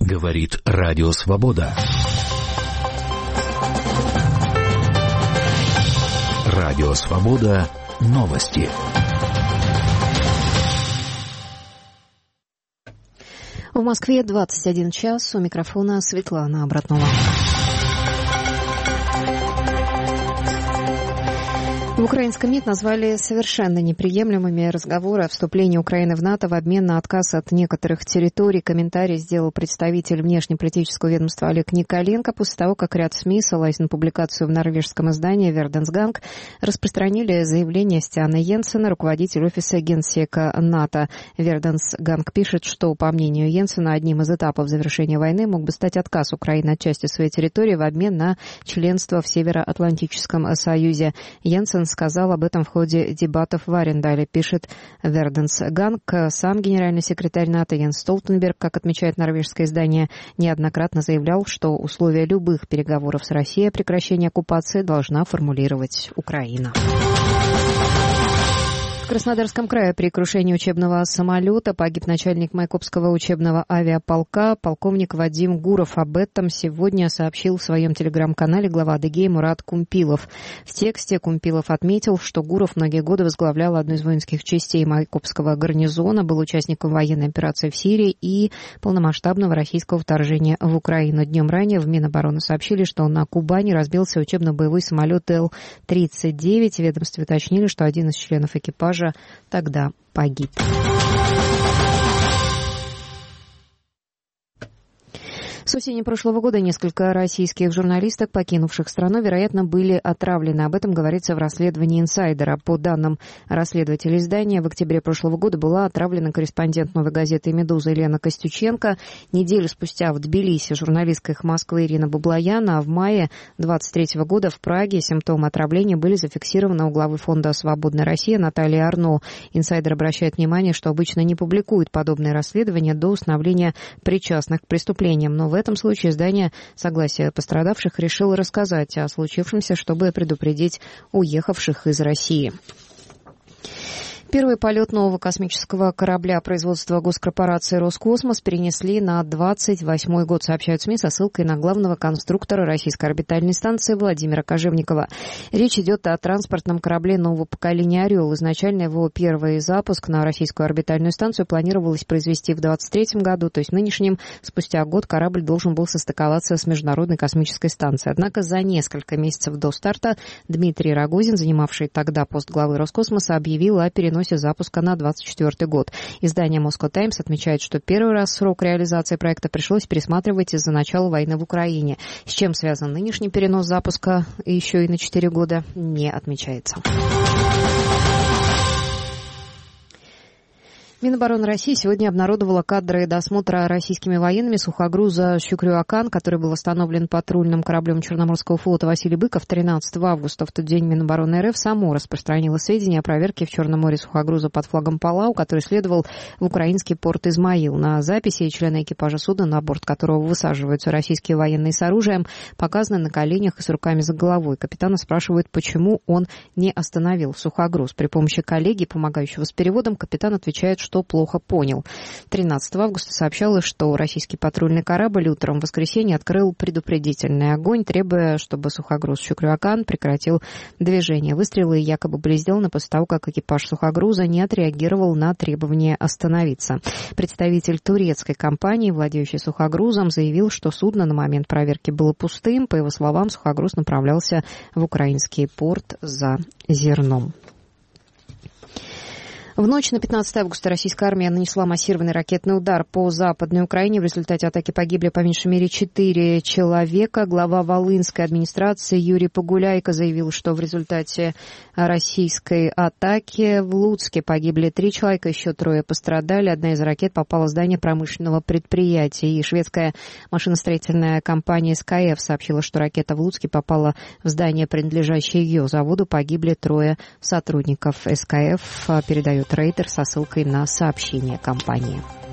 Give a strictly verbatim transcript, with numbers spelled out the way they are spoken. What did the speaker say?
Говорит Радио Свобода. Радио Свобода. Новости. В Москве двадцать один час. У микрофона Светлана Обратнова. В украинском МИД назвали совершенно неприемлемыми разговоры о вступлении Украины в НАТО в обмен на отказ от некоторых территорий. Комментарий сделал представитель внешнеполитического ведомства Олег Николенко после того, как ряд СМИ, ссылаясь на публикацию в норвежском издании «Верденсганг», распространили заявление Стиана Йенсена, руководителя офиса генсека НАТО. «Верденсганг» пишет, что, по мнению Йенсена, одним из этапов завершения войны мог бы стать отказ Украины от части своей территории в обмен на членство в Североатлантическом союзе. Йенсен сказал об этом в ходе дебатов в Арендале, пишет Верденсганг. Сам генеральный секретарь НАТО Йенс Столтенберг, как отмечает норвежское издание, неоднократно заявлял, что условия любых переговоров с Россией о прекращении оккупации должна формулировать Украина. В Краснодарском крае при крушении учебного самолета погиб начальник Майкопского учебного авиаполка, полковник Вадим Гуров. Об этом сегодня сообщил в своем телеграм-канале глава Адыгеи Мурат Кумпилов. В тексте Кумпилов отметил, что Гуров многие годы возглавлял одну из воинских частей Майкопского гарнизона, был участником военной операции в Сирии и полномасштабного российского вторжения в Украину. Днем ранее в Минобороны сообщили, что на Кубани разбился учебно-боевой самолет Эл тридцать девять. В ведомстве уточнили, что один из членов экипажа тогда погиб. С осени прошлого года несколько российских журналисток, покинувших страну, вероятно, были отравлены. Об этом говорится в расследовании «Инсайдера». По данным расследователя издания, в октябре прошлого года была отравлена корреспондент «Новой газеты» «Медуза» Елена Костюченко. Неделю спустя в Тбилиси журналистка «Эхо Москвы» Ирина Баблоян, а в мае двадцать третьего года в Праге симптомы отравления были зафиксированы у главы фонда «Свободная Россия» Натальи Арно. «Инсайдер» обращает внимание, что обычно не публикует подобные расследования до установления причастных к преступлениям. Но в этом случае издание «Согласие пострадавших» решило рассказать о случившемся, чтобы предупредить уехавших из России. Первый полет нового космического корабля производства госкорпорации «Роскосмос» перенесли на двадцать восьмой год, сообщают СМИ со ссылкой на главного конструктора российской орбитальной станции Владимира Кожевникова. Речь идет о транспортном корабле нового поколения «Орел». Изначально его первый запуск на российскую орбитальную станцию планировалось произвести в двадцать третьем году, то есть нынешнем. Спустя год корабль должен был состыковаться с Международной космической станцией. Однако за несколько месяцев до старта Дмитрий Рогозин, занимавший тогда пост главы Роскосмоса, объявил о переносе запуска на двадцать четвёртый год. Издание Moscow Times отмечает, что первый раз срок реализации проекта пришлось пересматривать из-за начала войны в Украине. С чем связан нынешний перенос запуска еще и на четыре года, не отмечается. Минобороны России сегодня обнародовала кадры досмотра российскими военными сухогруза «Щукрю-Акан», который был остановлен патрульным кораблем Черноморского флота «Василий Быков» тринадцатого августа. В тот день Минобороны РФ само распространило сведения о проверке в Черном море сухогруза под флагом Палау, который следовал в украинский порт Измаил. На записи члены экипажа судна, на борт которого высаживаются российские военные с оружием, показаны на коленях и с руками за головой. Капитана спрашивают, почему он не остановил сухогруз. При помощи коллеги, помогающего с переводом, капитан отвечает, что плохо понял. тринадцатого августа сообщалось, что российский патрульный корабль утром в воскресенье открыл предупредительный огонь, требуя, чтобы сухогруз «Щукрю-Акан» прекратил движение. Выстрелы якобы были сделаны после того, как экипаж сухогруза не отреагировал на требование остановиться. Представитель турецкой компании, владеющей сухогрузом, заявил, что судно на момент проверки было пустым. По его словам, сухогруз направлялся в украинский порт за зерном. В ночь на пятнадцатое августа российская армия нанесла массированный ракетный удар по Западной Украине. В результате атаки погибли по меньшей мере четыре человека. Глава Волынской администрации Юрий Погуляйко заявил, что в результате российской атаки в Луцке погибли три человека, еще трое пострадали. Одна из ракет попала в здание промышленного предприятия. И шведская машиностроительная компания эс ка эф сообщила, что ракета в Луцке попала в здание, принадлежащее ее заводу. Погибли трое сотрудников эс ка эф, передает Рейтер со ссылкой на сообщение компании.